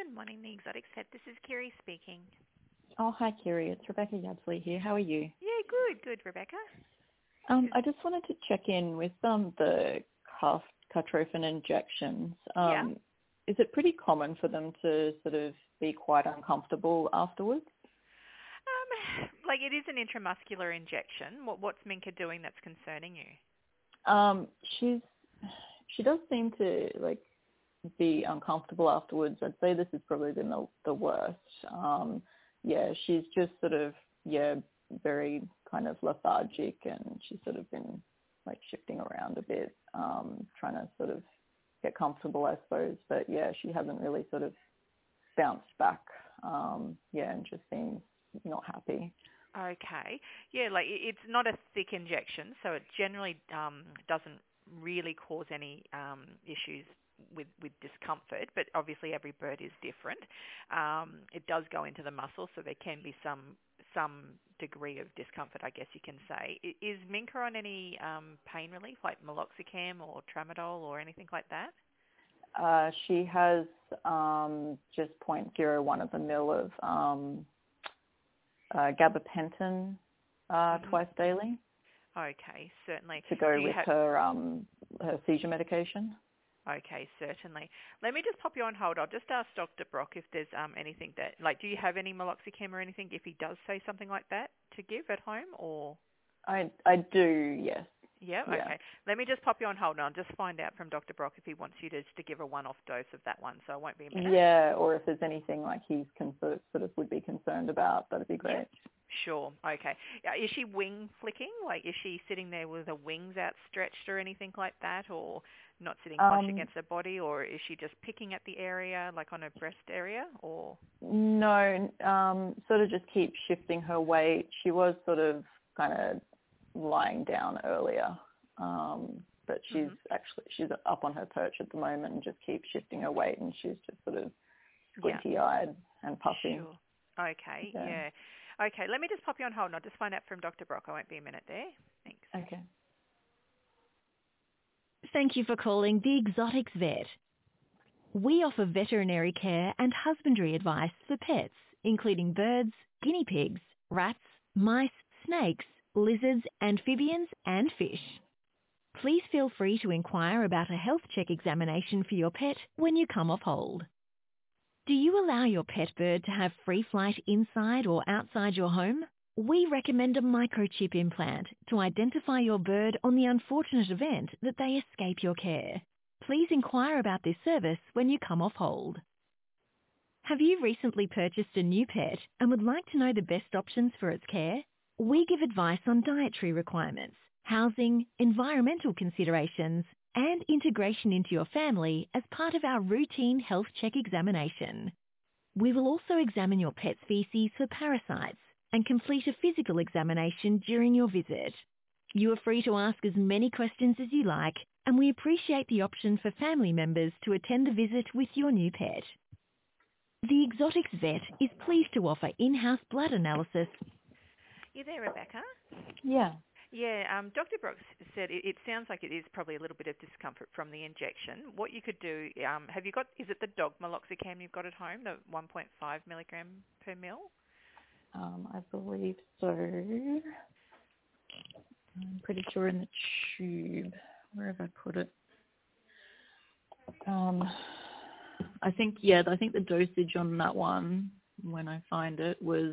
Good morning, the Exotic Set. This is Kiri speaking. Oh, hi, Kiri. It's Rebecca Yadsley here. How are you? Yeah, good, Rebecca. I just wanted to check in with the Cartrophin injections. Yeah. Is it pretty common for them to sort of be quite uncomfortable afterwards? Like it is an intramuscular injection. What's Minka doing that's concerning you? She does seem to be uncomfortable afterwards. I'd say this has probably been the worst. She's just sort of very kind of lethargic, and she's sort of been shifting around a bit, trying to sort of get comfortable, I suppose. But she hasn't really sort of bounced back. And just seems not happy. Okay. Yeah, it's not a thick injection, so it generally doesn't really cause any issues with discomfort, but obviously every bird is different. It does go into the muscle, so there can be some degree of discomfort, I guess you can say. Is Minka on any pain relief, like meloxicam or tramadol or anything like that? She has just 0.01 of a mil of gabapentin twice daily. Okay, certainly. To go with her seizure medication. Okay, certainly. Let me just pop you on hold. I'll just ask Dr. Brock if there's anything that, do you have any meloxicam or anything if he does say something like that to give at home, or? I do, yes. Yeah, okay. Let me just pop you on hold and I'll just find out from Dr. Brock if he wants you to give a one-off dose of that one, so it won't be a minute. Yeah, or if there's anything he's sort of would be concerned about, that'd be great. Yeah. Sure, okay. Is she wing flicking? Is she sitting there with her wings outstretched or anything like that, or not sitting flush against her body, or is she just picking at the area, on her breast area, or? No, sort of just keep shifting her weight. She was sort of kind of lying down earlier, but she's up on her perch at the moment and just keeps shifting her weight, and she's just sort of squinty-eyed and puffy. Sure. Okay, yeah. Okay, let me just pop you on hold and I'll just find out from Dr. Brock. I won't be a minute there. Thanks. Okay. Thank you for calling the Exotics Vet. We offer veterinary care and husbandry advice for pets, including birds, guinea pigs, rats, mice, snakes, lizards, amphibians, and fish. Please feel free to inquire about a health check examination for your pet when you come off hold. Do you allow your pet bird to have free flight inside or outside your home? We recommend a microchip implant to identify your bird on the unfortunate event that they escape your care. Please inquire about this service when you come off hold. Have you recently purchased a new pet and would like to know the best options for its care? We give advice on dietary requirements, housing, environmental considerations, and integration into your family as part of our routine health check examination. We will also examine your pet's feces for parasites and complete a physical examination during your visit. You are free to ask as many questions as you like, and we appreciate the option for family members to attend the visit with your new pet. The Exotics Vet is pleased to offer in-house blood analysis. You there, Rebecca? Yeah. Yeah, Dr. Brooks said it sounds like it is probably a little bit of discomfort from the injection. What you could do, have you got, is it the dog meloxicam you've got at home, the 1.5 milligram per mil? I believe so. I'm pretty sure in the tube. Where have I put it? I think the dosage on that one, when I find it, was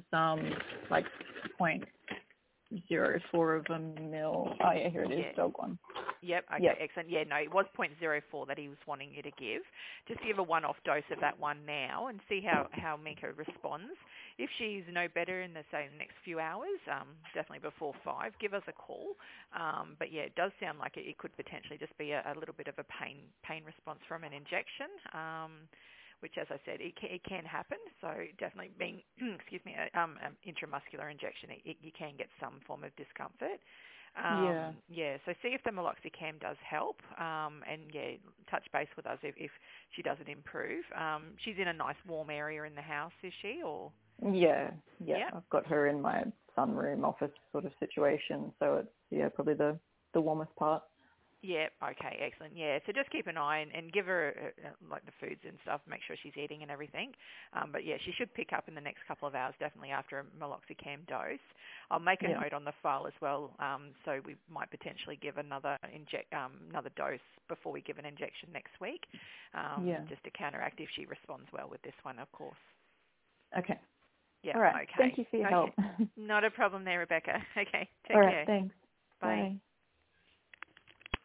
0.04 of a mil. Oh yeah, here it is, dog one. Yep, okay, excellent. Yeah, no, it was 0.04 that he was wanting you to give. Just give a one-off dose of that one now and see how Minka responds. If she's no better in the next few hours, definitely before 5, give us a call. But yeah, it does sound like it could potentially just be a little bit of a pain response from an injection, which, as I said, it can happen. So definitely being, intramuscular injection, you can get some form of discomfort. So see if the meloxicam does help, and touch base with us if she doesn't improve. She's in a nice warm area in the house, is she? Or yeah. I've got her in my sunroom office sort of situation, so it's probably the warmest part. Yeah, okay, excellent. Yeah, so just keep an eye and give her like the foods and stuff, make sure she's eating and everything. But yeah, she should pick up in the next couple of hours, definitely after a meloxicam dose. I'll make a note on the file as well, so we might potentially give another dose before we give an injection next week, just to counteract if she responds well with this one, of course. Okay. Yeah. All right. Okay. Thank you for your help. Not a problem there, Rebecca. Okay. Take All right. care. Thanks. Bye. Bye.